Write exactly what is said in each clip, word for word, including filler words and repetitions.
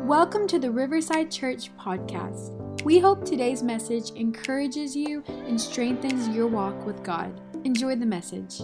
Welcome to the Riverside Church podcast. We hope today's message encourages you and strengthens your walk with God. Enjoy the message.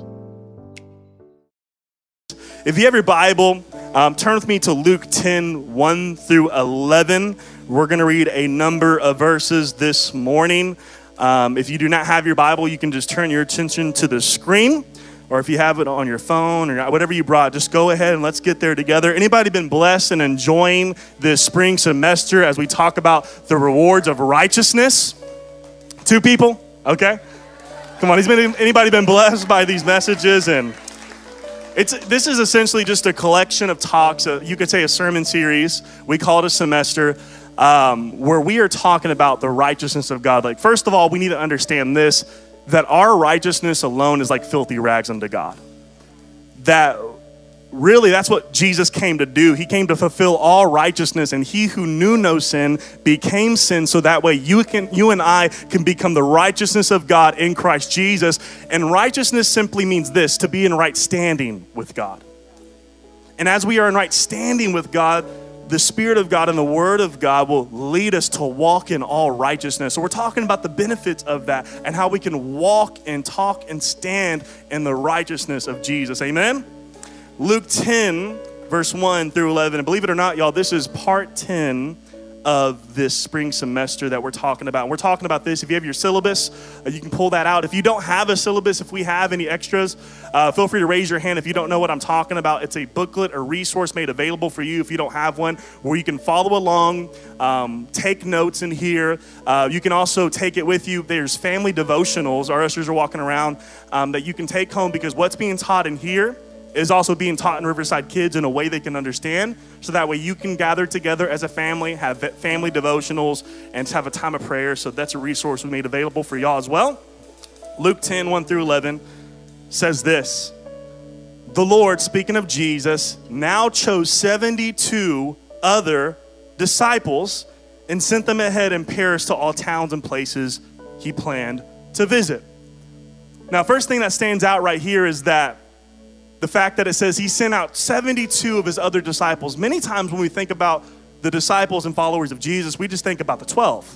If you have your Bible, um, turn with me to Luke ten, one through eleven. We're going to read a number of verses this morning. Um, if you do not have your Bible, you can just turn your attention to the screen. Or if you have it on your phone or whatever you brought, just go ahead and let's get there together. Anybody been blessed and enjoying this spring semester as we talk about the rewards of righteousness? Two people? Okay. Come on, has been, anybody been blessed by these messages? And it's this is essentially just a collection of talks. Uh, you could say a sermon series. We call it a semester, um, where we are talking about the righteousness of God. Like, first of all, we need to understand this, that our righteousness alone is like filthy rags unto God. That really, that's what Jesus came to do. He came to fulfill all righteousness, and he who knew no sin became sin, so that way you can, you and I can become the righteousness of God in Christ Jesus. And righteousness simply means this, to be in right standing with God. And as we are in right standing with God, the Spirit of God and the Word of God will lead us to walk in all righteousness. So we're talking about the benefits of that and how we can walk and talk and stand in the righteousness of Jesus. Amen? Luke ten, verse one through eleven. And believe it or not, y'all, this is part ten of this spring semester that we're talking about. And we're talking about this. If you have your syllabus, uh, you can pull that out. If you don't have a syllabus, if we have any extras, uh, feel free to raise your hand if you don't know what I'm talking about. It's a booklet or resource made available for you if you don't have one, where you can follow along, um, take notes in here. Uh, you can also take it with you. There's family devotionals. Our ushers are walking around um, that you can take home, because what's being taught in here is also being taught in Riverside Kids in a way they can understand, so that way you can gather together as a family, have family devotionals, and have a time of prayer. So that's a resource we made available for y'all as well. Luke ten, one through eleven says this: the Lord, speaking of Jesus, now chose seventy-two other disciples and sent them ahead in pairs to all towns and places he planned to visit. Now, first thing that stands out right here is that the fact that it says he sent out seventy-two of his other disciples. Many times when we think about the disciples and followers of Jesus, we just think about the twelve.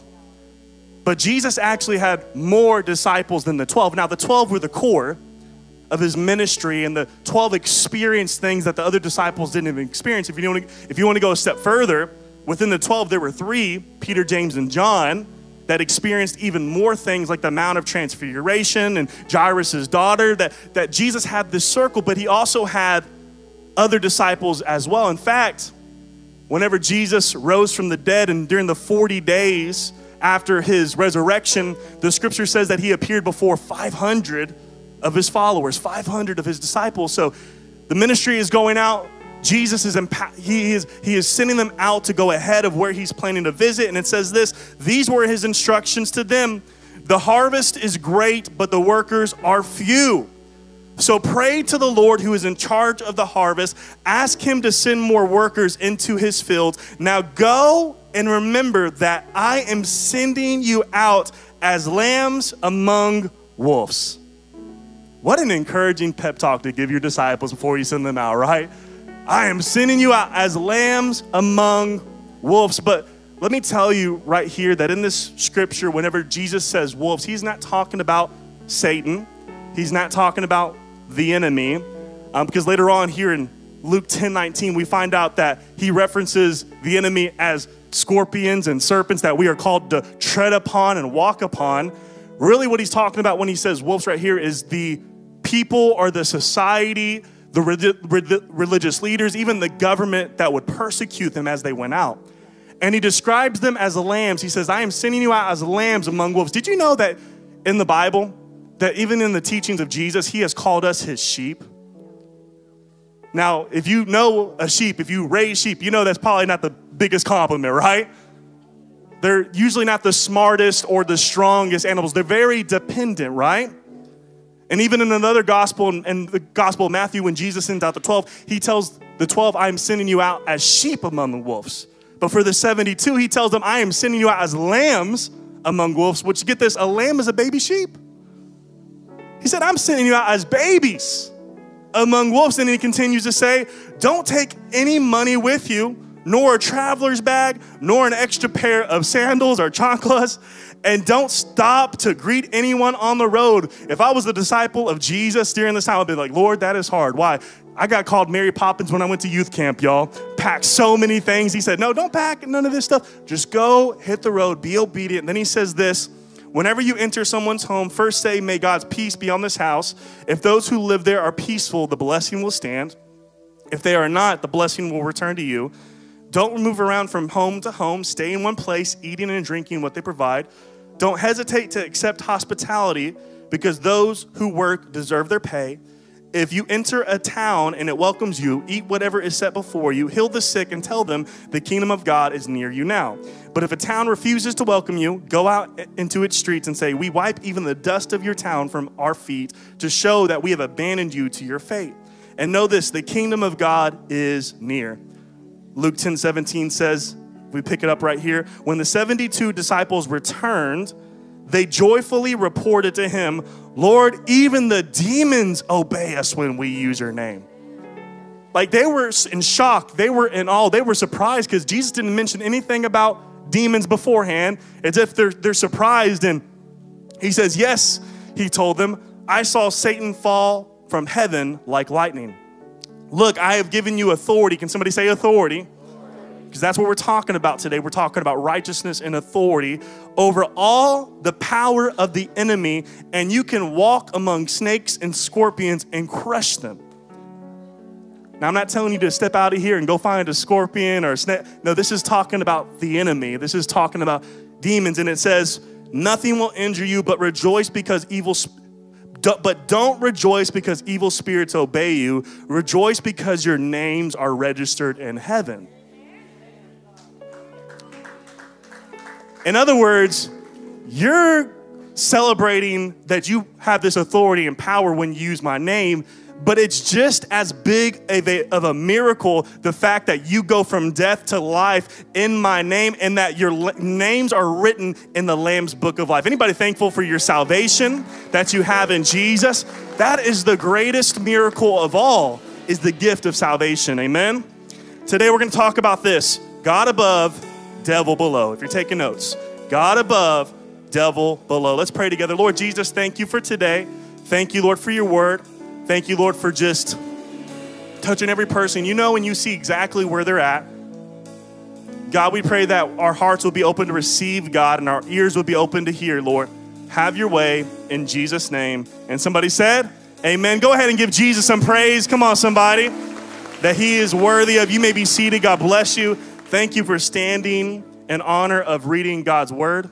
But Jesus actually had more disciples than the twelve. Now, the twelve were the core of his ministry, and the twelve experienced things that the other disciples didn't even experience. If you want to, if you want to go a step further, within the twelve, there were three, Peter, James, and John, that experienced even more things, like the Mount of Transfiguration and Jairus' daughter, that, that Jesus had this circle, but he also had other disciples as well. In fact, whenever Jesus rose from the dead and during the forty days after his resurrection, the scripture says that he appeared before five hundred of his followers, five hundred of his disciples. So the ministry is going out. Jesus is, impa- he is he is sending them out to go ahead of where he's planning to visit. And it says this: these were his instructions to them. The harvest is great, but the workers are few. So pray to the Lord who is in charge of the harvest. Ask him to send more workers into his fields. Now go and remember that I am sending you out as lambs among wolves. What an encouraging pep talk to give your disciples before you send them out, right? I am sending you out as lambs among wolves. But let me tell you right here that in this scripture, whenever Jesus says wolves, he's not talking about Satan. He's not talking about the enemy. Um, because later on here in Luke ten nineteen, we find out that he references the enemy as scorpions and serpents that we are called to tread upon and walk upon. Really what he's talking about when he says wolves right here is the people or the society, the re- religious leaders, even the government that would persecute them as they went out. And he describes them as lambs. He says, I am sending you out as lambs among wolves. Did you know that in the Bible, that even in the teachings of Jesus, he has called us his sheep? Now, if you know a sheep, if you raise sheep, you know that's probably not the biggest compliment, right? They're usually not the smartest or the strongest animals. They're very dependent, right? And even in another gospel, in the Gospel of Matthew, when Jesus sends out the twelve, he tells the twelve, I am sending you out as sheep among the wolves. But for the seventy-two, he tells them, I am sending you out as lambs among wolves, which, get this, a lamb is a baby sheep. He said, I'm sending you out as babies among wolves. And he continues to say, don't take any money with you, nor a traveler's bag, nor an extra pair of sandals or chanclas, and don't stop to greet anyone on the road. If I was the disciple of Jesus during this time, I'd be like, Lord, that is hard. Why? I got called Mary Poppins when I went to youth camp, y'all. Packed so many things. He said, no, don't pack none of this stuff. Just go, hit the road, be obedient. And then he says this, whenever you enter someone's home, first say, may God's peace be on this house. If those who live there are peaceful, the blessing will stand. If they are not, the blessing will return to you. Don't move around from home to home. Stay in one place, eating and drinking what they provide. Don't hesitate to accept hospitality because those who work deserve their pay. If you enter a town and it welcomes you, eat whatever is set before you, heal the sick, and tell them the kingdom of God is near you now. But if a town refuses to welcome you, go out into its streets and say, we wipe even the dust of your town from our feet to show that we have abandoned you to your fate. And know this, the kingdom of God is near. Luke ten seventeen says, we pick it up right here, when the seventy-two disciples returned, they joyfully reported to him, Lord, even the demons obey us when we use your name. Like they were in shock. They were in awe. They were surprised because Jesus didn't mention anything about demons beforehand. It's as if they're, they're surprised. And he says, yes, he told them, I saw Satan fall from heaven like lightning. Look, I have given you authority. Can somebody say authority? Because that's what we're talking about today. We're talking about righteousness and authority over all the power of the enemy, and you can walk among snakes and scorpions and crush them. Now, I'm not telling you to step out of here and go find a scorpion or a snake. No, this is talking about the enemy. This is talking about demons, and it says, nothing will injure you, but rejoice because evil But don't rejoice because evil spirits obey you. Rejoice because your names are registered in heaven. In other words, you're celebrating that you have this authority and power when you use my name, but it's just as big of a, of a miracle, the fact that you go from death to life in my name and that your l- names are written in the Lamb's book of life. Anybody thankful for your salvation that you have in Jesus? That is the greatest miracle of all, is the gift of salvation. Amen? Today we're going to talk about this. God above, devil below. If you're taking notes, God above, devil below. Let's pray together. Lord Jesus, thank you for today. Thank you, Lord, for your word. Thank you, Lord, for just touching every person. You know and you see exactly where they're at. God, we pray that our hearts will be open to receive, God, and our ears will be open to hear, Lord. Have your way in Jesus' name. And somebody said, amen. Go ahead and give Jesus some praise. Come on, somebody. That he is worthy of. You may be seated. God bless you. Thank you for standing in honor of reading God's word.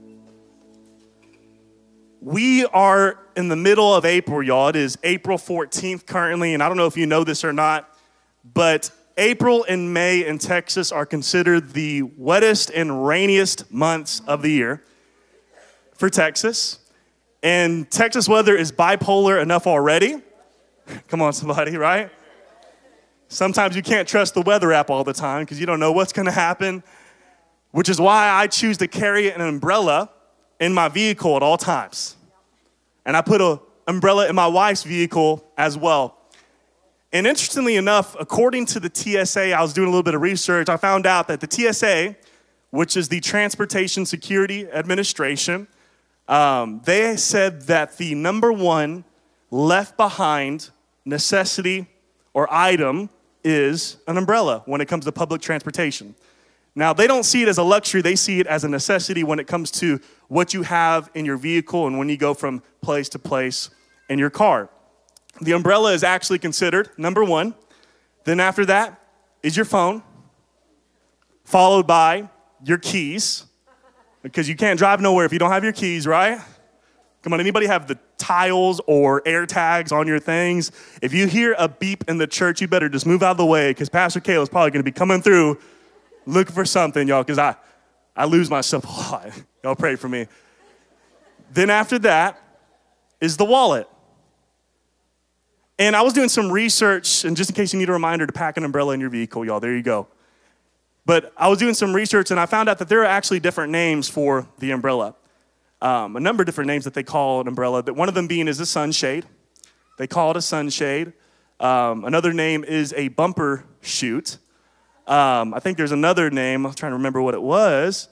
We are in the middle of April, y'all. It is April fourteenth currently, and I don't know if you know this or not, but April and May in Texas are considered the wettest and rainiest months of the year for Texas. And Texas weather is bipolar enough already. Come on, somebody, right? Sometimes you can't trust the weather app all the time because you don't know what's going to happen, which is why I choose to carry an umbrella in my vehicle at all times. And I put an umbrella in my wife's vehicle as well. And interestingly enough, according to the T S A, I was doing a little bit of research, I found out that the T S A, which is the Transportation Security Administration, um, they said that the number one left behind necessity or item is an umbrella when it comes to public transportation. Now, they don't see it as a luxury. They see it as a necessity when it comes to what you have in your vehicle and when you go from place to place in your car. The umbrella is actually considered number one. Then after that is your phone, followed by your keys, because you can't drive nowhere if you don't have your keys, right? Come on, anybody have the tiles or air tags on your things? If you hear a beep in the church, you better just move out of the way because Pastor Caleb's probably going to be coming through looking for something, y'all, because I, I lose myself a lot. Y'all pray for me. Then after that is the wallet. And I was doing some research, and just in case you need a reminder to pack an umbrella in your vehicle, y'all, there you go. But I was doing some research, and I found out that there are actually different names for the umbrella. Um, a number of different names that they call an umbrella, but one of them being is a sunshade. They call it a sunshade. Um, another name is a bumper chute. Um, I think there's another name. I'm trying to remember what it was.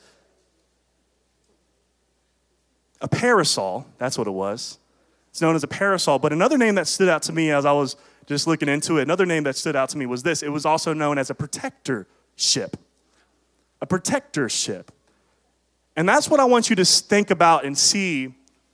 A parasol. That's what it was. It's known as a parasol. But another name that stood out to me as I was just looking into it, another name that stood out to me was this. It was also known as a protector ship. A protector ship. And that's what I want you to think about and see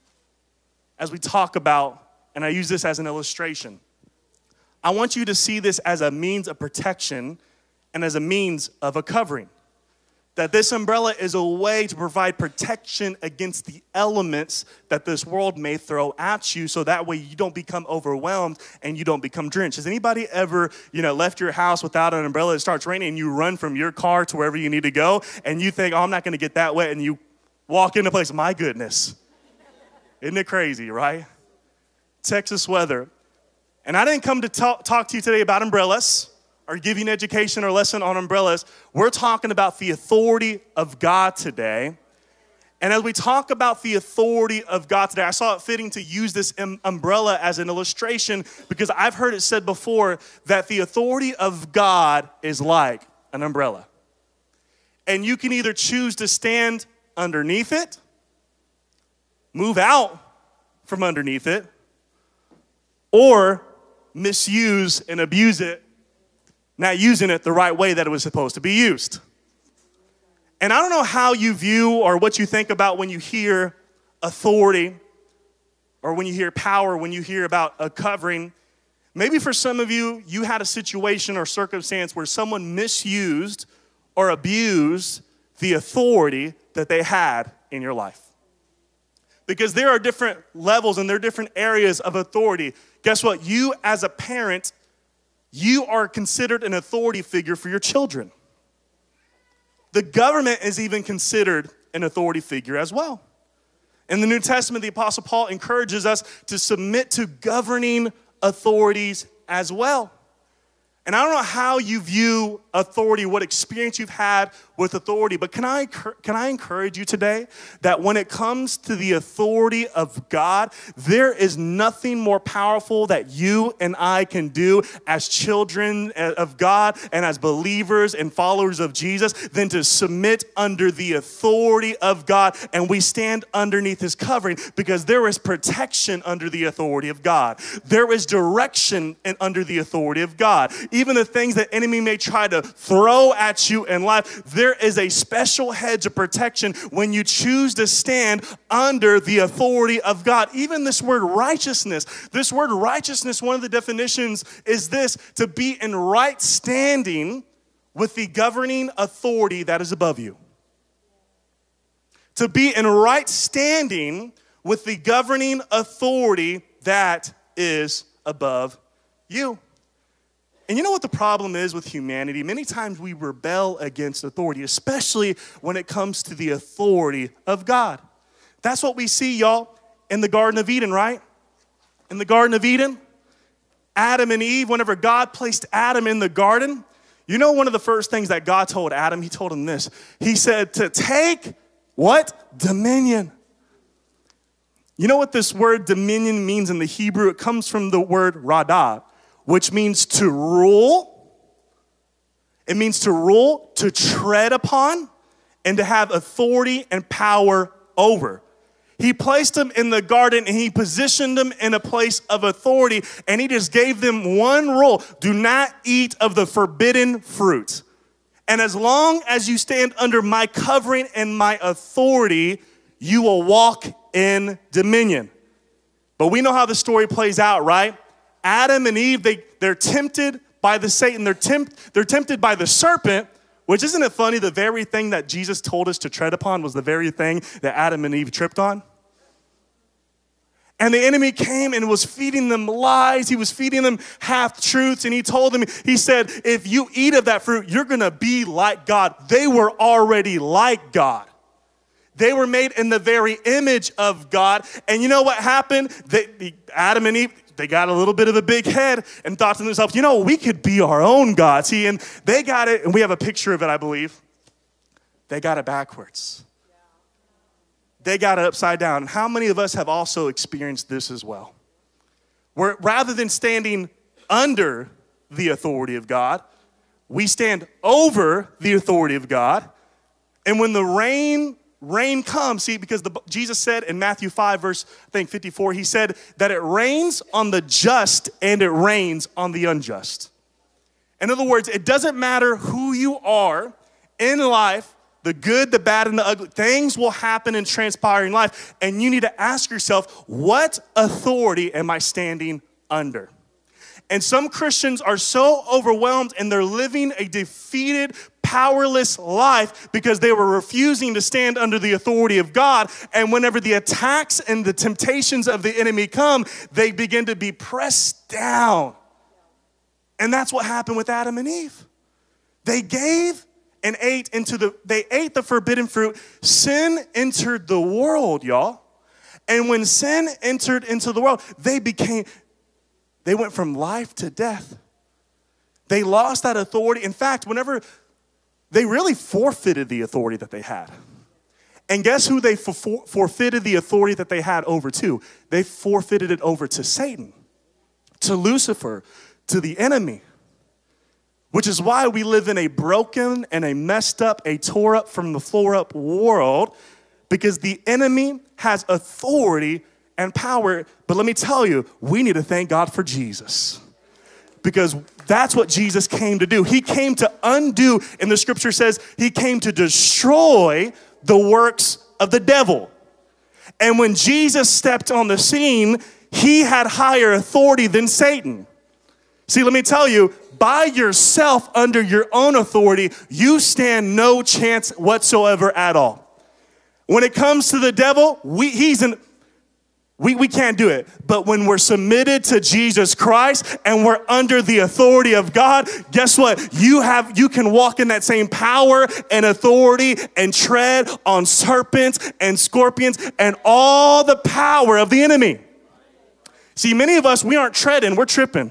as we talk about, and I use this as an illustration. I want you to see this as a means of protection and as a means of a covering. That this umbrella is a way to provide protection against the elements that this world may throw at you, so that way you don't become overwhelmed and you don't become drenched. Has anybody ever, you know, left your house without an umbrella, it starts raining, and you run from your car to wherever you need to go, and you think, oh, I'm not gonna get that wet, and you walk into a place, my goodness. Isn't it crazy, right? Texas weather. And I didn't come to talk, talk to you today about umbrellas or give you an education or lesson on umbrellas. We're talking about the authority of God today. And as we talk about the authority of God today, I saw it fitting to use this um, umbrella as an illustration because I've heard it said before that the authority of God is like an umbrella. And you can either choose to stand underneath it, move out from underneath it, or misuse and abuse it, not using it the right way that it was supposed to be used. And I don't know how you view or what you think about when you hear authority or when you hear power, when you hear about a covering. Maybe for some of you, you had a situation or circumstance where someone misused or abused the authority that they had in your life. Because there are different levels and there are different areas of authority. Guess what? You as a parent, you are considered an authority figure for your children. The government is even considered an authority figure as well. In the New Testament, the Apostle Paul encourages us to submit to governing authorities as well. And I don't know how you view authority, what experience you've had with authority, but can I, can I encourage you today that when it comes to the authority of God, there is nothing more powerful that you and I can do as children of God and as believers and followers of Jesus than to submit under the authority of God, and we stand underneath his covering because there is protection under the authority of God. There is direction under the authority of God. Even the things that enemy may try to throw at you in life, there is a special hedge of protection when you choose to stand under the authority of God. Even this word righteousness, this word righteousness, one of the definitions is this: to be in right standing with the governing authority that is above you. To be in right standing with the governing authority that is above you. And you know what the problem is with humanity? Many times we rebel against authority, especially when it comes to the authority of God. That's what we see, y'all, in the Garden of Eden, right? In the Garden of Eden, Adam and Eve, whenever God placed Adam in the garden, you know one of the first things that God told Adam, he told him this. He said to take what? Dominion. You know what this word dominion means in the Hebrew? It comes from the word radah, which means to rule. It means to rule, to tread upon, and to have authority and power over. He placed them in the garden and he positioned them in a place of authority, and he just gave them one rule: do not eat of the forbidden fruit. And as long as you stand under my covering and my authority, you will walk in dominion. But we know how the story plays out, right? Adam and Eve, they, they're tempted by the Satan. They're, tempt, they're tempted by the serpent, which, isn't it funny, the very thing that Jesus told us to tread upon was the very thing that Adam and Eve tripped on? And the enemy came and was feeding them lies. He was feeding them half-truths. And he told them, he said, if you eat of that fruit, you're going to be like God. They were already like God. They were made in the very image of God. And you know what happened? They, Adam and Eve, they got a little bit of a big head and thought to themselves, you know, we could be our own God. See, and they got it, and we have a picture of it, I believe. They got it backwards. They got it upside down. And how many of us have also experienced this as well? Where rather than standing under the authority of God, we stand over the authority of God. And when the rain, rain comes, see, because the, Jesus said in Matthew five, verse, I think fifty-four, he said that it rains on the just and it rains on the unjust. In other words, it doesn't matter who you are in life, the good, the bad, and the ugly, things will happen and transpire in life. And you need to ask yourself, what authority am I standing under? And some Christians are so overwhelmed and they're living a defeated, powerless life because they were refusing to stand under the authority of God. And whenever the attacks and the temptations of the enemy come, they begin to be pressed down. And that's what happened with Adam and Eve. They gave and ate into the, they ate the forbidden fruit. Sin entered the world, y'all. And when sin entered into the world, they became, they went from life to death. They lost that authority. In fact, whenever they really forfeited the authority that they had. And guess who they for- forfeited the authority that they had over to? They forfeited it over to Satan, to Lucifer, to the enemy. Which is why we live in a broken and a messed up, a tore up from the floor up world, because the enemy has authority and power. But let me tell you, we need to thank God for Jesus, because that's what Jesus came to do. He came to undo, and the scripture says he came to destroy the works of the devil. And when Jesus stepped on the scene, he had higher authority than Satan. See, let me tell you, by yourself under your own authority, you stand no chance whatsoever at all. When it comes to the devil, we, he's an, we, we can't do it. But when we're submitted to Jesus Christ and we're under the authority of God, guess what? You have, you can walk in that same power and authority and tread on serpents and scorpions and all the power of the enemy. See, many of us, we aren't treading, we're tripping.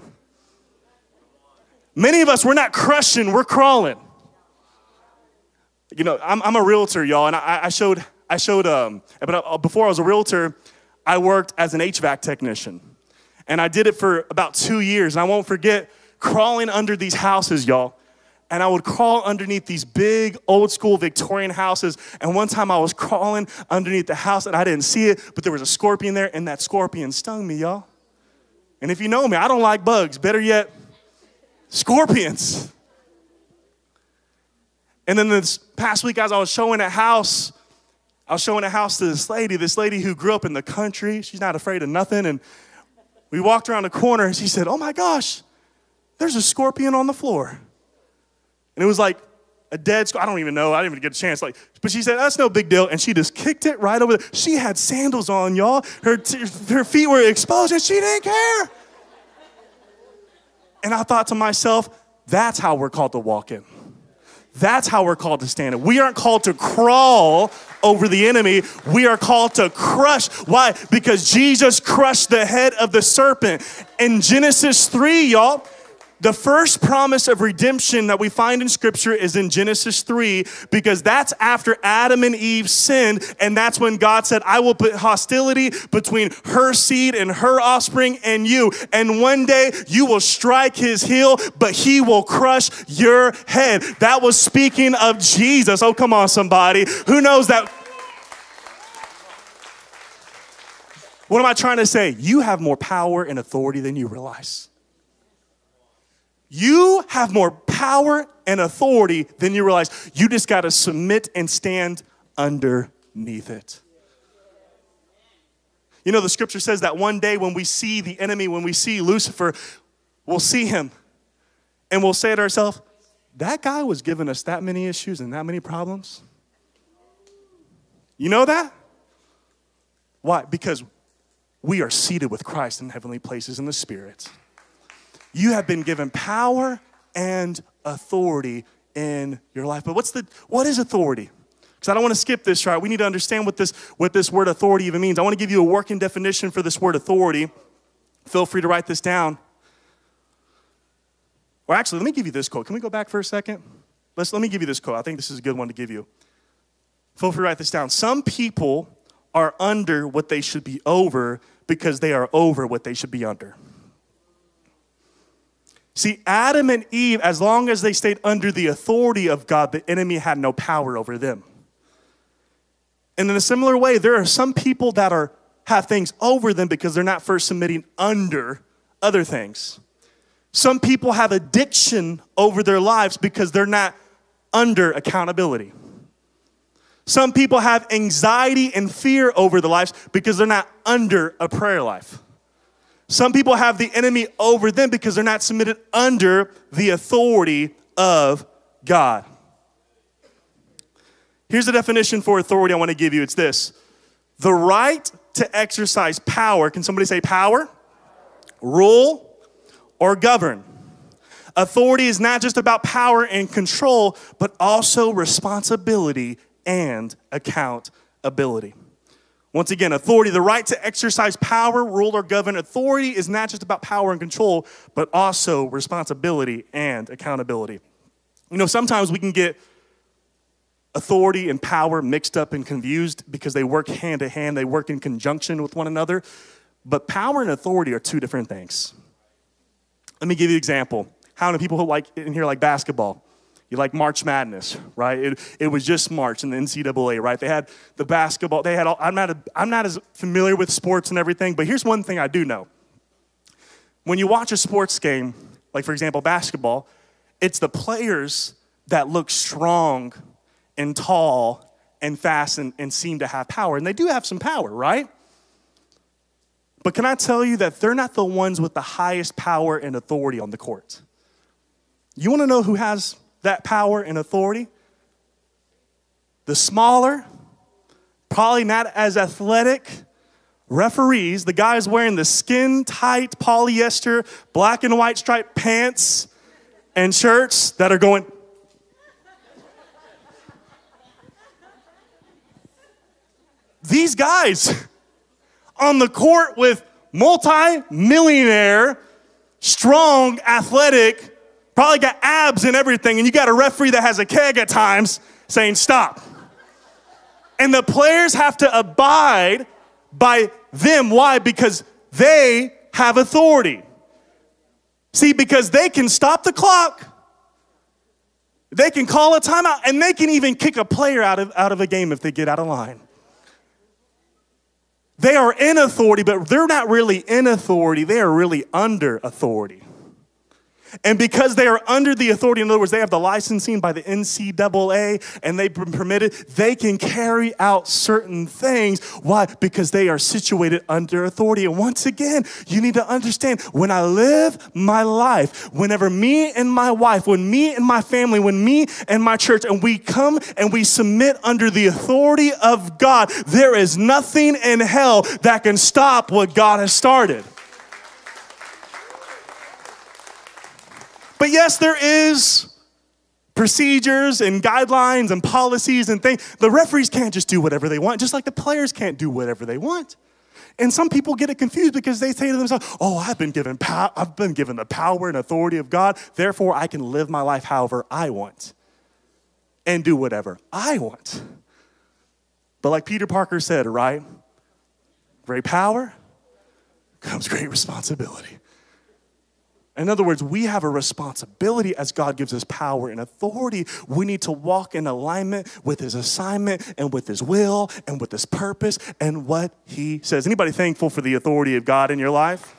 Many of us, we're not crushing, we're crawling. You know, I'm, I'm a realtor, y'all, and I, I showed, I showed, um, but before I was a realtor, I worked as an H V A C technician. And I did it for about two years, and I won't forget crawling under these houses, y'all. And I would crawl underneath these big, old school Victorian houses. And one time I was crawling underneath the house, and I didn't see it, but there was a scorpion there, and that scorpion stung me, y'all. And if you know me, I don't like bugs. Better yet, scorpions. And then this past week, as I was showing a house, I was showing a house to this lady, this lady who grew up in the country. She's not afraid of nothing. And we walked around the corner, and she said, "Oh my gosh, there's a scorpion on the floor." And it was like a dead scorpion. I don't even know. I didn't even get a chance. Like, but she said, "That's no big deal." And she just kicked it right over there. She had sandals on, y'all. Her, t- her feet were exposed, and she didn't care. And I thought to myself, that's how we're called to walk in. That's how we're called to stand in. We aren't called to crawl over the enemy. We are called to crush. Why? Because Jesus crushed the head of the serpent. In Genesis three, y'all, the first promise of redemption that we find in Scripture is in Genesis three, because that's after Adam and Eve sinned, and that's when God said, "I will put hostility between her seed and her offspring and you, and one day you will strike his heel, but he will crush your head." That was speaking of Jesus. Oh, come on, somebody. Who knows that? What am I trying to say? You have more power and authority than you realize. You have more power and authority than you realize. You just got to submit and stand underneath it. You know, the scripture says that one day when we see the enemy, when we see Lucifer, we'll see him and we'll say to ourselves, that guy was giving us that many issues and that many problems. You know that? Why? Because we are seated with Christ in heavenly places in the Spirit. You have been given power and authority in your life. But what's the what is authority? Because I don't want to skip this, right? We need to understand what this what this word authority even means. I want to give you a working definition for this word authority. Feel free to write this down. Or actually, let me give you this quote. Can we go back for a second? Let's let me give you this quote. I think this is a good one to give you. Feel free to write this down. Some people are under what they should be over because they are over what they should be under. See, Adam and Eve, as long as they stayed under the authority of God, the enemy had no power over them. And in a similar way, there are some people that are have things over them because they're not first submitting under other things. Some people have addiction over their lives because they're not under accountability. Some people have anxiety and fear over their lives because they're not under a prayer life. Some people have the enemy over them because they're not submitted under the authority of God. Here's the definition for authority I want to give you. It's this: the right to exercise power. Can somebody say power? Rule or govern. Authority is not just about power and control, but also responsibility and accountability. Once again, authority, the right to exercise power, rule, or govern. Authority is not just about power and control, but also responsibility and accountability. You know, sometimes we can get authority and power mixed up and confused because they work hand to hand, they work in conjunction with one another. But power and authority are two different things. Let me give you an example. How many people who like in here like basketball? You like March Madness, right? It, it was just March in the N C double A, right? They had the basketball. They had. All, I'm not. A, I'm not as familiar with sports and everything, but here's one thing I do know. When you watch a sports game, like for example basketball, it's the players that look strong and tall and fast and, and seem to have power, and they do have some power, right? But can I tell you that they're not the ones with the highest power and authority on the court? You want to know who has that power and authority? The smaller, probably not as athletic referees, the guys wearing the skin-tight polyester, black and white striped pants and shirts that are going, these guys on the court with multi-millionaire, strong, athletic, probably got abs and everything, and you got a referee that has a keg at times saying stop. And the players have to abide by them. Why? Because they have authority. See, because they can stop the clock, they can call a timeout, and they can even kick a player out of, out of a game if they get out of line. They are in authority, but they're not really in authority. They are really under authority. And because they are under the authority, in other words, they have the licensing by the N C double A and they've been permitted, they can carry out certain things. Why? Because they are situated under authority. And once again, you need to understand, when I live my life, whenever me and my wife, when me and my family, when me and my church, and we come and we submit under the authority of God, there is nothing in hell that can stop what God has started. But yes, there is procedures and guidelines and policies and things. The referees can't just do whatever they want, just like the players can't do whatever they want. And some people get it confused because they say to themselves, oh, I've been given pow- I've been given the power and authority of God, therefore I can live my life however I want and do whatever I want. But like Peter Parker said, right? Great power comes great responsibility. In other words, we have a responsibility as God gives us power and authority. We need to walk in alignment with his assignment and with his will and with his purpose and what he says. Anybody thankful for the authority of God in your life?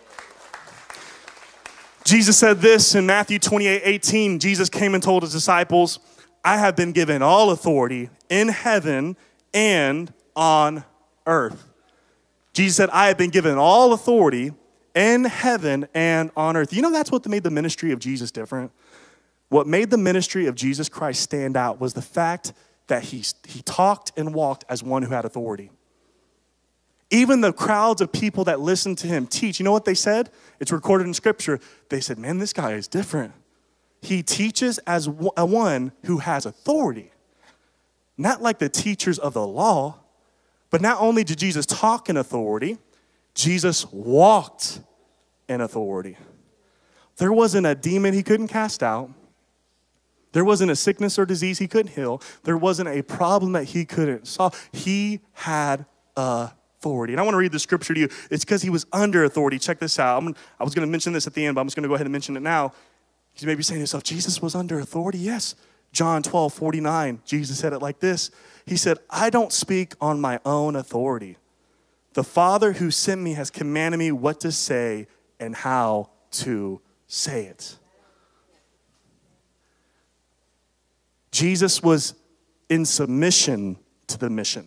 Jesus said this in Matthew twenty-eight eighteen. Jesus came and told his disciples, I have been given all authority in heaven and on earth. Jesus said, I have been given all authority in heaven and on earth. You know, that's what made the ministry of Jesus different. What made the ministry of Jesus Christ stand out was the fact that he, he talked and walked as one who had authority. Even the crowds of people that listened to him teach, you know what they said? It's recorded in scripture. They said, man, this guy is different. He teaches as a one who has authority. Not like the teachers of the law, but not only did Jesus talk in authority, Jesus walked in authority. There wasn't a demon he couldn't cast out. There wasn't a sickness or disease he couldn't heal. There wasn't a problem that he couldn't solve. He had authority. authority. And I want to read the scripture to you. It's because he was under authority. Check this out. I'm, I was going to mention this at the end, but I'm just going to go ahead and mention it now. You may be saying to yourself, Jesus was under authority? Yes. John twelve forty-nine, Jesus said it like this. He said, I don't speak on my own authority. The Father who sent me has commanded me what to say and how to say it. Jesus was in submission to the mission.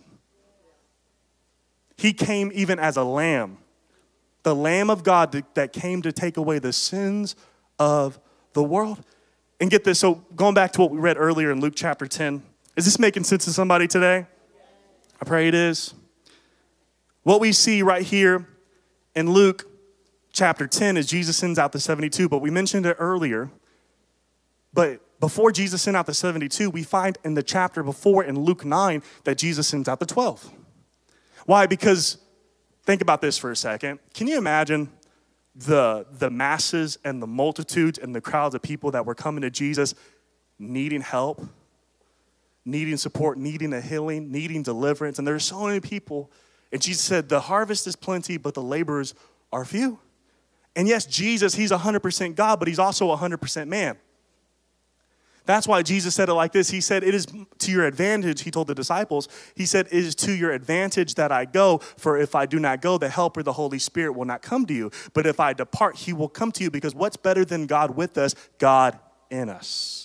He came even as a lamb, the Lamb of God that came to take away the sins of the world. And get this, so going back to what we read earlier in Luke chapter ten, is this making sense to somebody today? I pray it is. What we see right here in Luke chapter ten is Jesus sends out the seventy-two, but we mentioned it earlier. But before Jesus sent out the seventy-two, we find in the chapter before in Luke nine that Jesus sends out the twelve. Why? Because think about this for a second. Can you imagine the, the masses and the multitudes and the crowds of people that were coming to Jesus needing help, needing support, needing a healing, needing deliverance? And there's so many people. And Jesus said, the harvest is plenty, but the laborers are few. And yes, Jesus, he's one hundred percent God, but he's also one hundred percent man. That's why Jesus said it like this. He said, it is to your advantage, he told the disciples, he said, it is to your advantage that I go, for if I do not go, the helper, the Holy Spirit will not come to you. But if I depart, he will come to you, because what's better than God with us? God in us.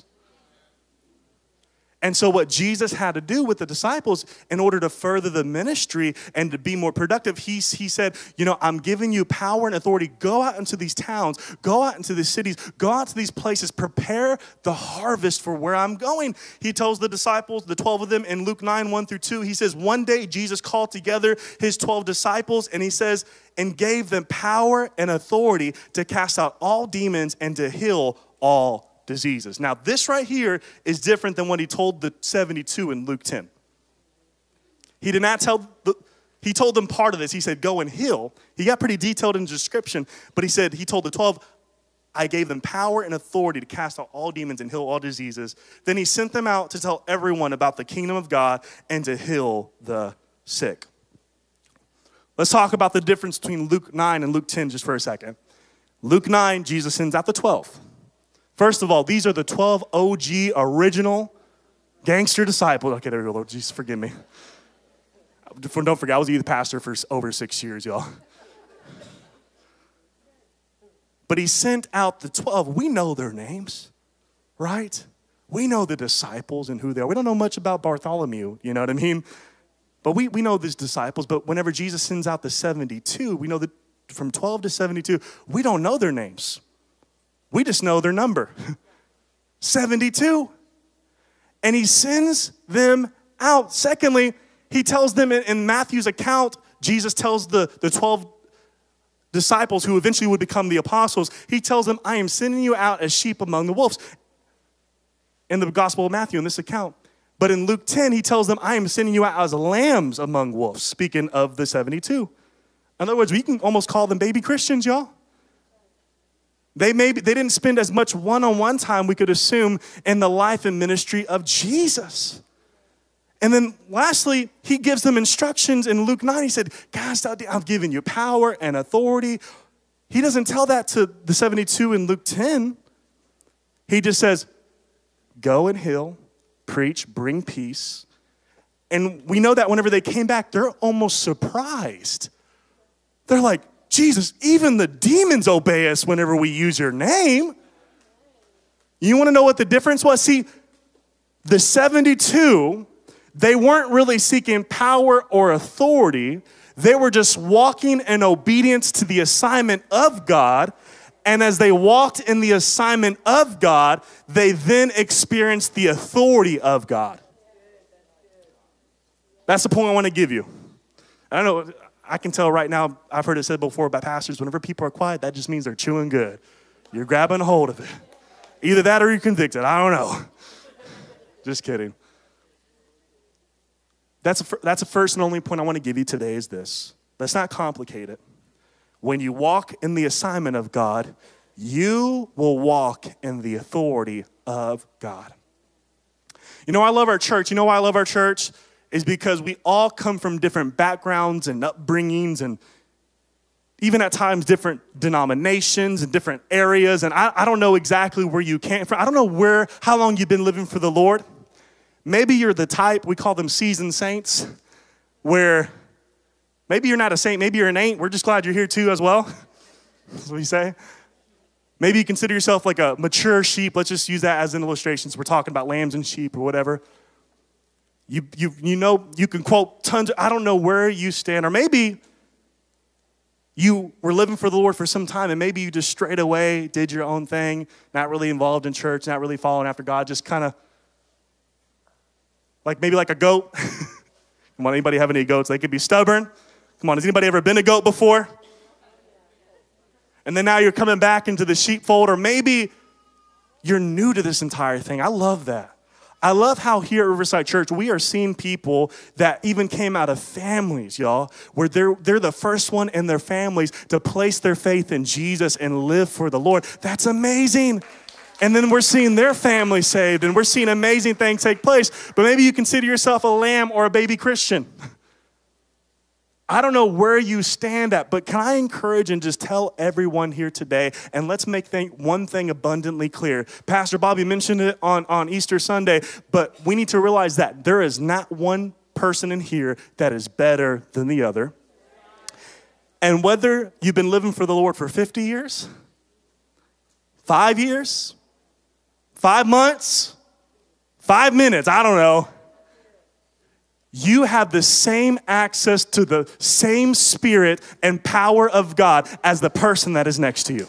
And so what Jesus had to do with the disciples in order to further the ministry and to be more productive, he, he said, you know, I'm giving you power and authority. Go out into these towns, go out into the cities, go out to these places, prepare the harvest for where I'm going. He tells the disciples, the twelve of them in Luke nine, one through two, he says, one day Jesus called together his twelve disciples and he says, and gave them power and authority to cast out all demons and to heal all diseases. Now, this right here is different than what he told the seventy-two in Luke ten. He did not tell, the, he told them part of this. He said, go and heal. He got pretty detailed in his description, but he said, he told the twelve, I gave them power and authority to cast out all demons and heal all diseases. Then he sent them out to tell everyone about the kingdom of God and to heal the sick. Let's talk about the difference between Luke nine and Luke ten just for a second. Luke nine, Jesus sends out the twelve. First of all, these are the twelve O G original gangster disciples. Okay, there we go, Lord. Jesus, forgive me. Don't forget, I was a youth pastor for over six years, y'all. But he sent out the twelve. We know their names, right? We know the disciples and who they are. We don't know much about Bartholomew, you know what I mean? But we, we know these disciples. But whenever Jesus sends out the seventy-two, we know that from twelve to seventy-two, we don't know their names. We just know their number, seventy-two. And he sends them out. Secondly, he tells them in, in Matthew's account, Jesus tells the, the twelve disciples who eventually would become the apostles, he tells them, I am sending you out as sheep among the wolves. In the Gospel of Matthew, in this account. But in Luke ten, he tells them, I am sending you out as lambs among wolves, speaking of the seventy-two. In other words, we can almost call them baby Christians, y'all. They maybe they didn't spend as much one-on-one time, we could assume, in the life and ministry of Jesus. And then lastly, he gives them instructions in Luke nine. He said, guys, I've given you power and authority. He doesn't tell that to the seventy-two in Luke ten. He just says, go and heal, preach, bring peace. And we know that whenever they came back, they're almost surprised. They're like, Jesus, even the demons obey us whenever we use your name. You want to know what the difference was? See, the seventy-two, they weren't really seeking power or authority. They were just walking in obedience to the assignment of God. And as they walked in the assignment of God, they then experienced the authority of God. That's the point I want to give you. I don't know. I can tell right now, I've heard it said before by pastors, whenever people are quiet, that just means they're chewing good. You're grabbing a hold of it. Either that or you're convicted. I don't know. Just kidding. That's a, that's a first and only point I want to give you today is this. Let's not complicate it. When you walk in the assignment of God, you will walk in the authority of God. You know, I love our church. You know why I love our church? is because we all come from different backgrounds and upbringings and even at times different denominations and different areas. And I, I don't know exactly where you came from. I don't know where, how long you've been living for the Lord. Maybe you're the type, we call them seasoned saints, where maybe you're not a saint, maybe you're an ain't. We're just glad you're here too as well. That's what you say. Maybe you consider yourself like a mature sheep. Let's just use that as an illustration. So we're talking about lambs and sheep or whatever. You, you, you know, you can quote tons of, I don't know where you stand. Or maybe you were living for the Lord for some time and maybe you just straight away did your own thing, not really involved in church, not really following after God, just kind of like maybe like a goat. Come on, anybody have any goats? They could be stubborn. Come on, has anybody ever been a goat before? And then now you're coming back into the sheepfold, or maybe you're new to this entire thing. I love that. I love how here at Riverside Church, we are seeing people that even came out of families, y'all, where they're, they're the first one in their families to place their faith in Jesus and live for the Lord. That's amazing. And then we're seeing their family saved, and we're seeing amazing things take place. But maybe you consider yourself a lamb or a baby Christian. I don't know where you stand at, but can I encourage and just tell everyone here today, and let's make thing, one thing abundantly clear. Pastor Bobby mentioned it on, on Easter Sunday, but we need to realize that there is not one person in here that is better than the other. And whether you've been living for the Lord for fifty years, five years, five months, five minutes, I don't know. You have the same access to the same spirit and power of God as the person that is next to you.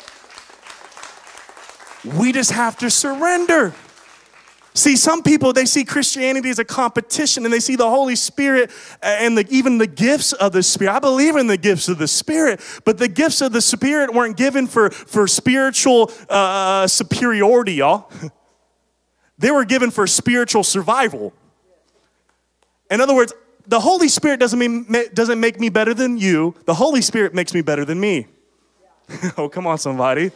We just have to surrender. See, some people, they see Christianity as a competition and they see the Holy Spirit and the, even the gifts of the Spirit. I believe in the gifts of the Spirit, but the gifts of the Spirit weren't given for, for spiritual uh, superiority, y'all. They were given for spiritual survival. In other words, the Holy Spirit doesn't, mean, doesn't make me better than you. The Holy Spirit makes me better than me. Oh, come on, somebody.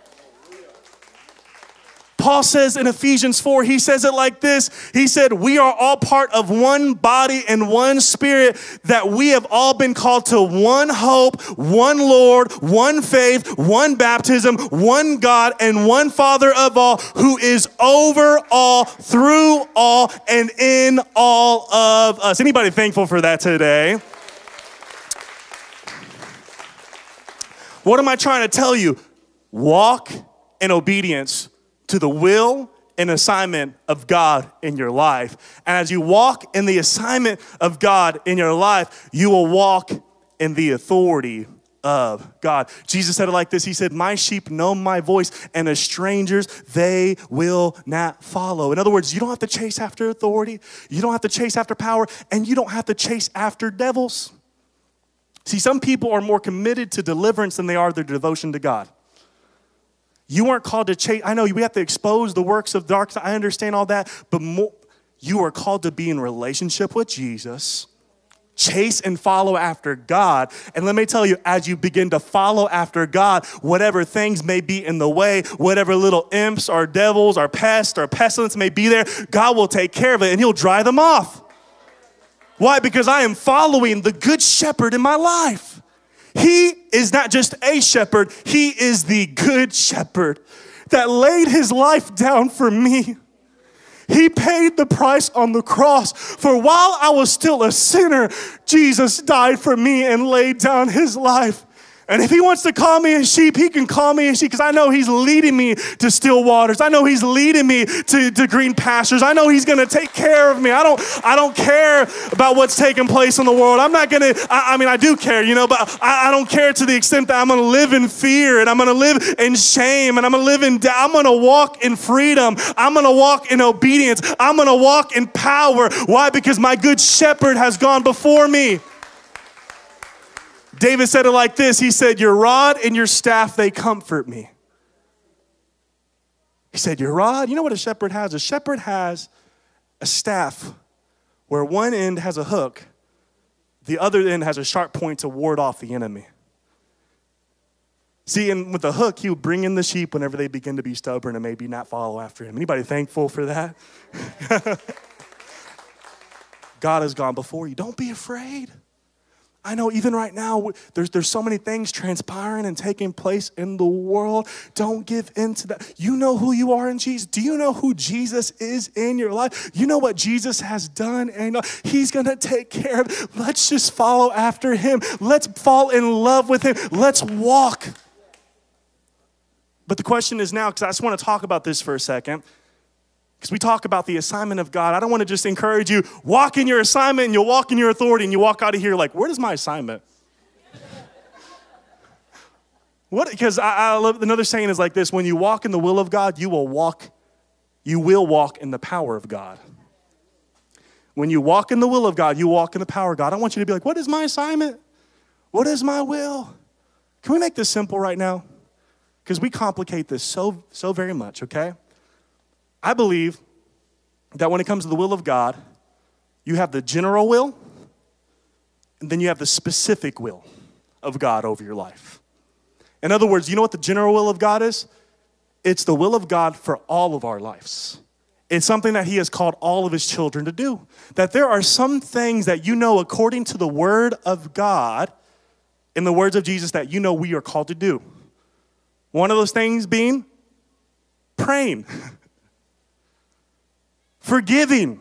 Paul says in Ephesians four, he says it like this. He said, we are all part of one body and one spirit, that we have all been called to one hope, one Lord, one faith, one baptism, one God, and one Father of all, who is over all, through all, and in all of us. Anybody thankful for that today? What am I trying to tell you? Walk in obedience to the will and assignment of God in your life. And as you walk in the assignment of God in your life, you will walk in the authority of God. Jesus said it like this. He said, my sheep know my voice, and as strangers, they will not follow. In other words, you don't have to chase after authority. You don't have to chase after power, and you don't have to chase after devils. See, some people are more committed to deliverance than they are their devotion to God. You weren't called to chase. I know we have to expose the works of darkness. I understand all that. But more, you are called to be in relationship with Jesus. Chase and follow after God. And let me tell you, as you begin to follow after God, whatever things may be in the way, whatever little imps or devils or pests or pestilence may be there, God will take care of it and he'll dry them off. Why? Because I am following the good shepherd in my life. He is not just a shepherd, he is the good shepherd that laid his life down for me. He paid the price on the cross. For while I was still a sinner, Jesus died for me and laid down his life. And if he wants to call me a sheep, he can call me a sheep, because I know he's leading me to still waters. I know he's leading me to, to green pastures. I know he's going to take care of me. I don't I don't care about what's taking place in the world. I'm not going to, I, I mean, I do care, you know, but I, I don't care to the extent that I'm going to live in fear and I'm going to live in shame and I'm going to live in doubt. I'm going to walk in freedom. I'm going to walk in obedience. I'm going to walk in power. Why? Because my good shepherd has gone before me. David said it like this. He said, your rod and your staff, they comfort me. He said, your rod, you know what a shepherd has? A shepherd has a staff where one end has a hook, the other end has a sharp point to ward off the enemy. See, and with the hook, he would bring in the sheep whenever they begin to be stubborn and maybe not follow after him. Anybody thankful for that? God has gone before you. Don't be afraid. I know even right now, there's, there's so many things transpiring and taking place in the world. Don't give in to that. You know who you are in Jesus. Do you know who Jesus is in your life? You know what Jesus has done, and he's going to take care of it. Let's just follow after him. Let's fall in love with him. Let's walk. But the question is now, because I just want to talk about this for a second, because we talk about the assignment of God. I don't want to just encourage you, walk in your assignment and you'll walk in your authority and you walk out of here like, where is my assignment? What? Because I, I love, another saying is like this, when you walk in the will of God, you will walk, you will walk in the power of God. When you walk in the will of God, you walk in the power of God. I want you to be like, what is my assignment? What is my will? Can we make this simple right now? Because we complicate this so, so very much, okay? I believe that when it comes to the will of God, you have the general will, and then you have the specific will of God over your life. In other words, you know what the general will of God is? It's the will of God for all of our lives. It's something that he has called all of his children to do. That there are some things that you know according to the word of God, in the words of Jesus, that you know we are called to do. One of those things being praying. Forgiving,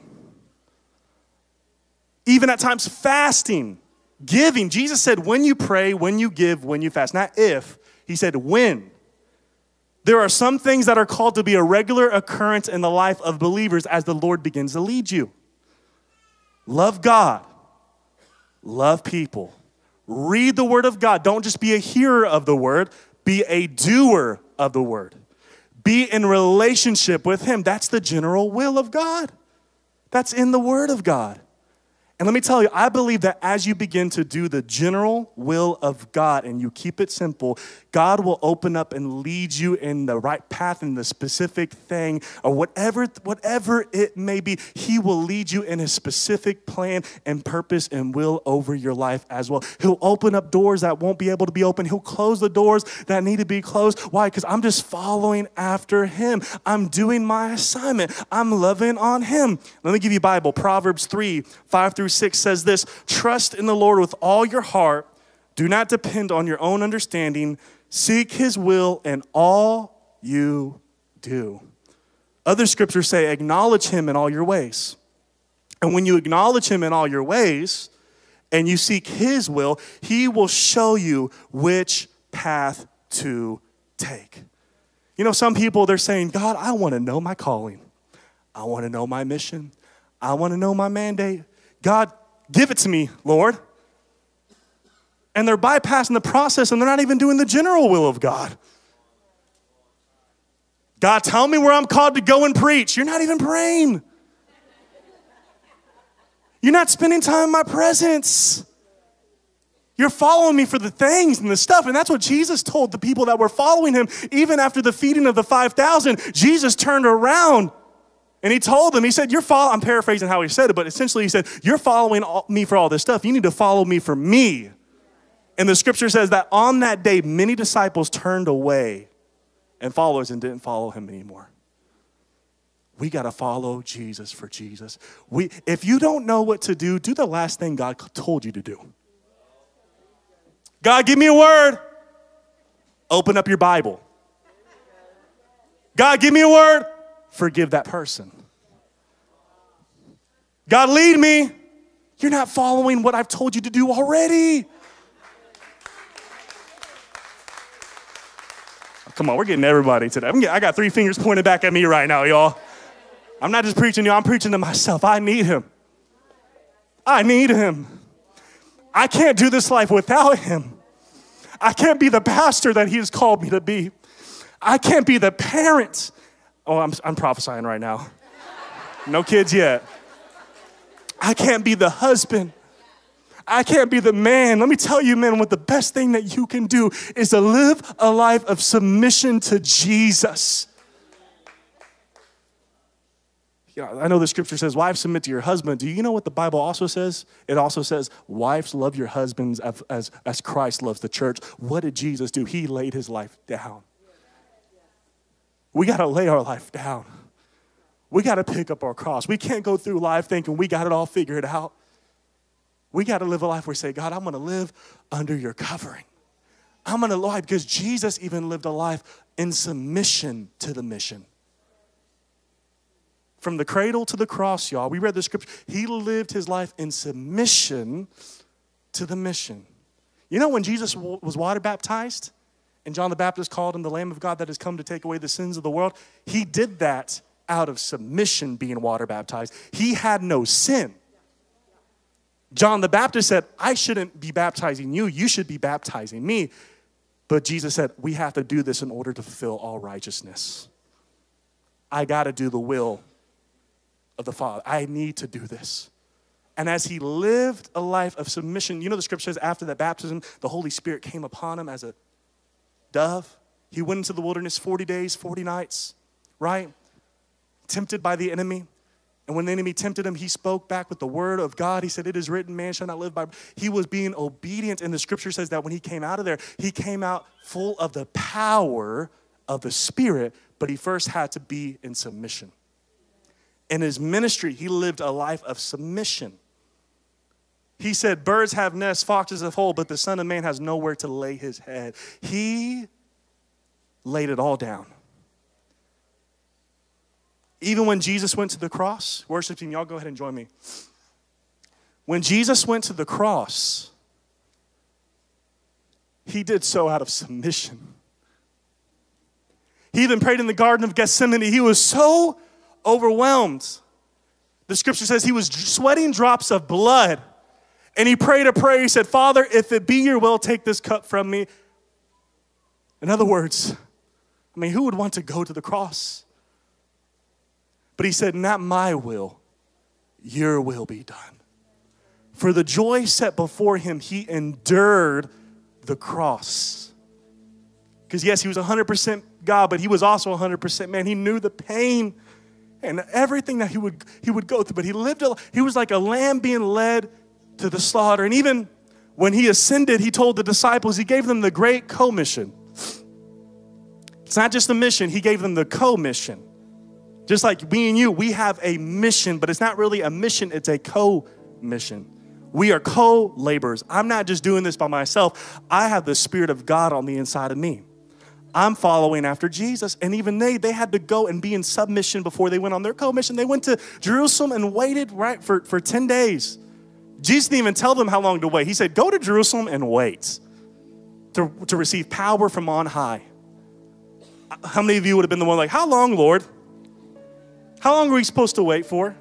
even at times fasting, giving. Jesus said, when you pray, when you give, when you fast. Not if, he said when. There are some things that are called to be a regular occurrence in the life of believers as the Lord begins to lead you. Love God. Love people. Read the word of God. Don't just be a hearer of the word, be a doer of the word. Be in relationship with him. That's the general will of God. That's in the word of God. And let me tell you, I believe that as you begin to do the general will of God and you keep it simple, God will open up and lead you in the right path in the specific thing or whatever, whatever it may be. He will lead you in his specific plan and purpose and will over your life as well. He'll open up doors that won't be able to be open. He'll close the doors that need to be closed. Why? Because I'm just following after him. I'm doing my assignment. I'm loving on him. Let me give you a Bible. Proverbs three, five through six says this, trust in the Lord with all your heart. Do not depend on your own understanding. Seek his will in all you do. Other scriptures say, acknowledge him in all your ways. And when you acknowledge him in all your ways and you seek his will, he will show you which path to take. You know, some people, they're saying, God, I want to know my calling. I want to know my mission. I want to know my mandate. God, give it to me, Lord. And they're bypassing the process and they're not even doing the general will of God. God, tell me where I'm called to go and preach. You're not even praying. You're not spending time in my presence. You're following me for the things and the stuff. And that's what Jesus told the people that were following him. Even after the feeding of the five thousand, Jesus turned around and he told them, he said, you're following, I'm paraphrasing how he said it, but essentially he said, you're following all, me for all this stuff. You need to follow me for me. And the scripture says that on that day, many disciples turned away and followers and didn't follow him anymore. We got to follow Jesus for Jesus. We, if you don't know what to do, do the last thing God told you to do. God, give me a word. Open up your Bible. God, give me a word. Forgive that person. God, lead me. You're not following what I've told you to do already. Oh, come on, we're getting everybody today. I'm getting, I got three fingers pointed back at me right now, y'all. I'm not just preaching to you, I'm preaching to myself. I need him. I need him. I can't do this life without him. I can't be the pastor that he has called me to be. I can't be the parent. Oh, I'm, I'm prophesying right now. No kids yet. I can't be the husband. I can't be the man. Let me tell you, man, what the best thing that you can do is to live a life of submission to Jesus. You know, I know the scripture says, wives, submit to your husband. Do you know what the Bible also says? It also says, wives, love your husbands as, as, as Christ loves the church. What did Jesus do? He laid his life down. We got to lay our life down. We got to pick up our cross. We can't go through life thinking we got it all figured out. We got to live a life where we say, God, I'm going to live under your covering. I'm going to live because Jesus even lived a life in submission to the mission. From the cradle to the cross, y'all, we read the scripture. He lived his life in submission to the mission. You know when Jesus was water baptized and John the Baptist called him the Lamb of God that has come to take away the sins of the world? He did that out of submission, being water baptized. He had no sin. John the Baptist said, I shouldn't be baptizing you. You should be baptizing me. But Jesus said, we have to do this in order to fulfill all righteousness. I got to do the will of the Father. I need to do this. And as he lived a life of submission, you know the scripture says after that baptism, the Holy Spirit came upon him as a dove. He went into the wilderness forty days, forty nights, right? Tempted by the enemy. And when the enemy tempted him, he spoke back with the word of God. He said, it is written, man shall not live by. He was being obedient. And the scripture says that when he came out of there, he came out full of the power of the Spirit, but he first had to be in submission. In his ministry, he lived a life of submission. He said, birds have nests, foxes have holes, but the Son of Man has nowhere to lay his head. He laid it all down. Even when Jesus went to the cross, worship team, y'all go ahead and join me. When Jesus went to the cross, he did so out of submission. He even prayed in the Garden of Gethsemane. He was so overwhelmed. The scripture says he was sweating drops of blood. And he prayed a prayer. He said, Father, if it be your will, take this cup from me. In other words, I mean, who would want to go to the cross? But he said, not my will, your will be done. For the joy set before him, he endured the cross. Because yes, he was one hundred percent God, but he was also one hundred percent man. He knew the pain and everything that he would, he would go through. But he lived, a, he was like a lamb being led to the slaughter. And even when he ascended, he told the disciples, he gave them the great commission. It's not just a mission, he gave them the co-mission. Just like me and you, we have a mission, but it's not really a mission, it's a co-mission. We are co-laborers. I'm not just doing this by myself. I have the Spirit of God on the inside of me. I'm following after Jesus. And even they, they had to go and be in submission before they went on their co-mission. They went to Jerusalem and waited, right, for, for ten days. Jesus didn't even tell them how long to wait. He said, go to Jerusalem and wait to, to receive power from on high. How many of you would have been the one like, how long, Lord? How long are we supposed to wait for?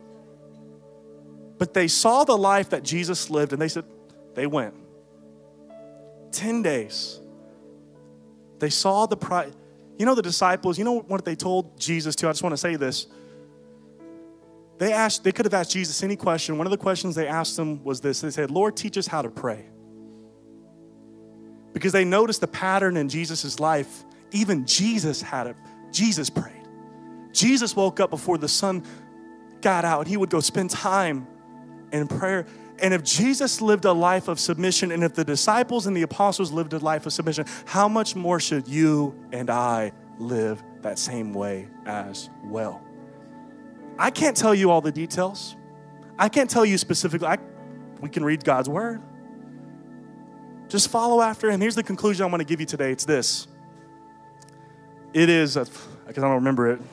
But they saw the life that Jesus lived, and they said, they went. Ten days. They saw the pride. You know the disciples, you know what they told Jesus to? I just want to say this. They asked, they could have asked Jesus any question. One of the questions they asked him was this. They said, Lord, teach us how to pray. Because they noticed the pattern in Jesus' life. Even Jesus had it. Jesus prayed. Jesus woke up before the sun got out. He would go spend time in prayer. And if Jesus lived a life of submission, and if the disciples and the apostles lived a life of submission, how much more should you and I live that same way as well? I can't tell you all the details. I can't tell you specifically. I, we can read God's word. Just follow after him. Here's the conclusion I want to give you today. It's this. It is, because I don't remember it.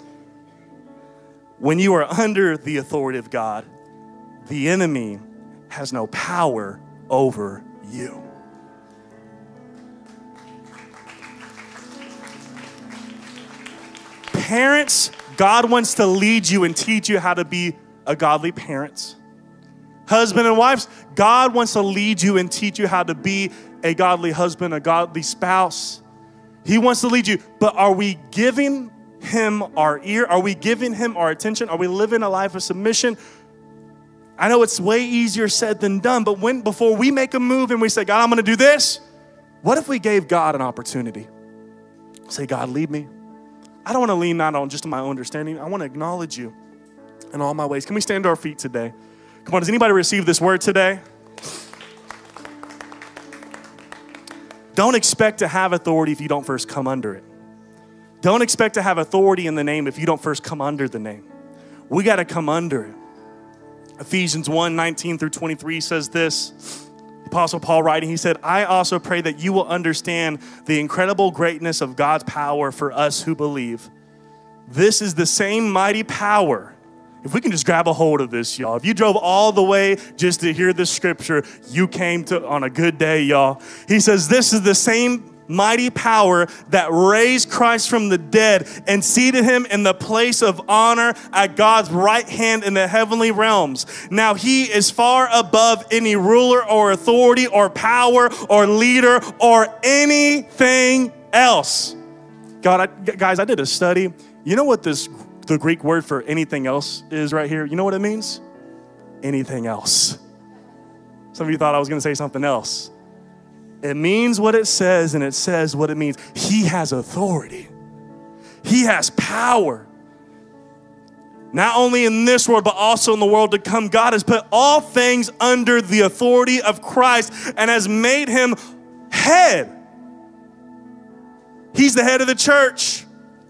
When you are under the authority of God, the enemy has no power over you. Parents, God wants to lead you and teach you how to be a godly parent. Husband and wives, God wants to lead you and teach you how to be a godly husband, a godly spouse. He wants to lead you, but are we giving him our ear? Are we giving him our attention? Are we living a life of submission? I know it's way easier said than done, but when before we make a move and we say, God, I'm going to do this, what if we gave God an opportunity? Say, God, lead me. I don't want to lean not on just my own understanding. I want to acknowledge you in all my ways. Can we stand to our feet today? Come on, does anybody receive this word today? Don't expect to have authority if you don't first come under it. Don't expect to have authority in the name if you don't first come under the name. We got to come under it. Ephesians one, nineteen through twenty-three says this. Apostle Paul writing, he said, I also pray that you will understand the incredible greatness of God's power for us who believe. This is the same mighty power. If we can just grab a hold of this, y'all. If you drove all the way just to hear this scripture, you came to on a good day, y'all. He says, this is the same mighty power that raised Christ from the dead and seated him in the place of honor at God's right hand in the heavenly realms. Now he is far above any ruler or authority or power or leader or anything else. God, I, guys, I did a study. You know what this the Greek word for anything else is right here? You know what it means? Anything else. Some of you thought I was going to say something else. It means what it says, and it says what it means. He has authority. He has power. Not only in this world, but also in the world to come. God has put all things under the authority of Christ and has made him head. He's the head of the church.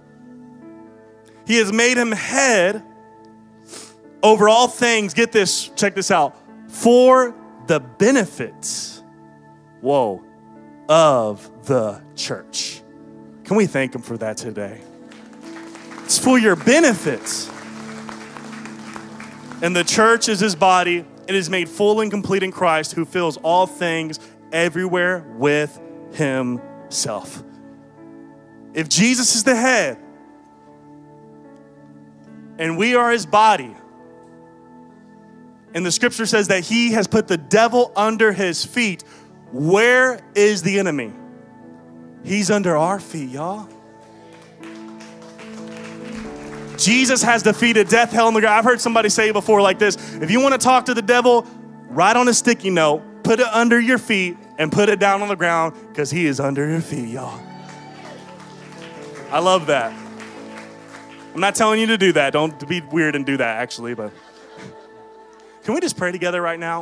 He has made him head over all things. Get this, check this out. For the benefits, whoa, of the church. Can we thank him for that today? It's for your benefits. And the church is his body. It is made full and complete in Christ, who fills all things everywhere with himself. If Jesus is the head, and we are his body, and the scripture says that he has put the devil under his feet, where is the enemy? He's under our feet, y'all. Jesus has defeated death, hell, and the grave. I've heard somebody say before like this: if you want to talk to the devil, write on a sticky note, put it under your feet, and put it down on the ground, because he is under your feet, y'all. I love that. I'm not telling you to do that. Don't be weird and do that, actually. But can we just pray together right now?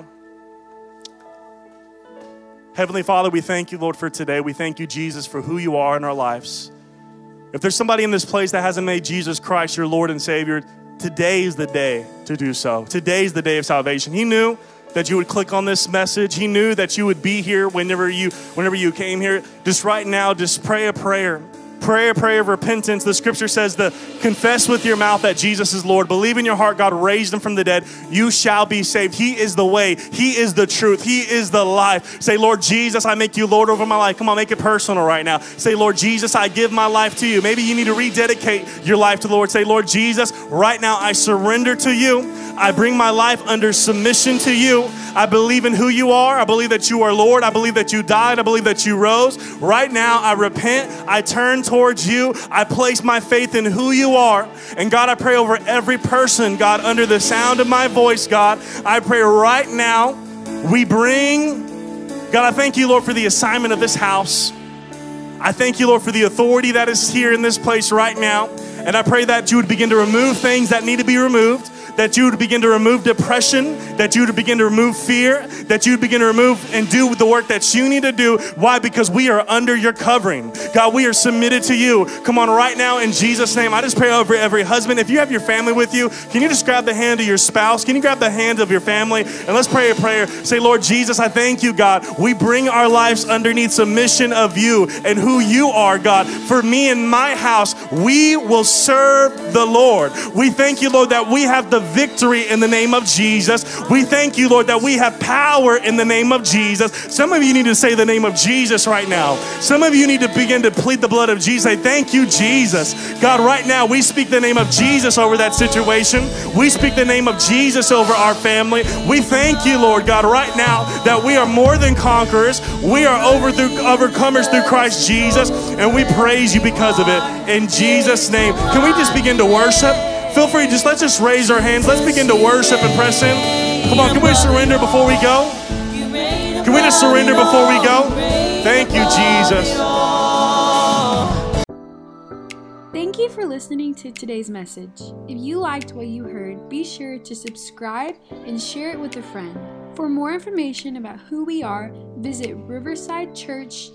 Heavenly Father, we thank you, Lord, for today. We thank you, Jesus, for who you are in our lives. If there's somebody in this place that hasn't made Jesus Christ your Lord and Savior, today is the day to do so. Today is the day of salvation. He knew that you would click on this message. He knew that you would be here whenever you, whenever you came here. Just right now, just pray a prayer. Pray a prayer of repentance. The scripture says to confess with your mouth that Jesus is Lord. Believe in your heart God raised him from the dead. You shall be saved. He is the way. He is the truth. He is the life. Say, Lord Jesus, I make you Lord over my life. Come on, make it personal right now. Say, Lord Jesus, I give my life to you. Maybe you need to rededicate your life to the Lord. Say, Lord Jesus, right now I surrender to you. I bring my life under submission to you. I believe in who you are. I believe that you are Lord. I believe that you died. I believe that you rose. Right now, I repent. I turn towards you. I place my faith in who you are. And God, I pray over every person, God, under the sound of my voice, God. I pray right now, we bring, God, I thank you, Lord, for the assignment of this house. I thank you, Lord, for the authority that is here in this place right now. And I pray that you would begin to remove things that need to be removed, that you would begin to remove depression, that you would begin to remove fear, that you would begin to remove and do the work that you need to do. Why? Because we are under your covering. God, we are submitted to you. Come on, right now, in Jesus' name, I just pray over every husband. If you have your family with you, can you just grab the hand of your spouse? Can you grab the hand of your family? And let's pray a prayer. Say, Lord Jesus, I thank you, God. We bring our lives underneath submission of you and who you are, God. For me and my house, we will serve the Lord. We thank you, Lord, that we have the victory in the name of Jesus. We thank you, Lord, that we have power in the name of Jesus. Some of you need to say the name of Jesus right now. Some of you need to begin to plead the blood of Jesus. Say, thank you, Jesus. God, right now, we speak the name of Jesus over that situation. We speak the name of Jesus over our family. We thank you, Lord God, right now that we are more than conquerors. We are over through, overcomers through Christ Jesus, and we praise you because of it. In Jesus' name, can we just begin to worship? Feel free, just let's just raise our hands. Let's begin to worship and press in. Come on, can we surrender before we go? Can we just surrender before we go? Thank you, Jesus. Thank you for listening to today's message. If you liked what you heard, be sure to subscribe and share it with a friend. For more information about who we are, visit riverside church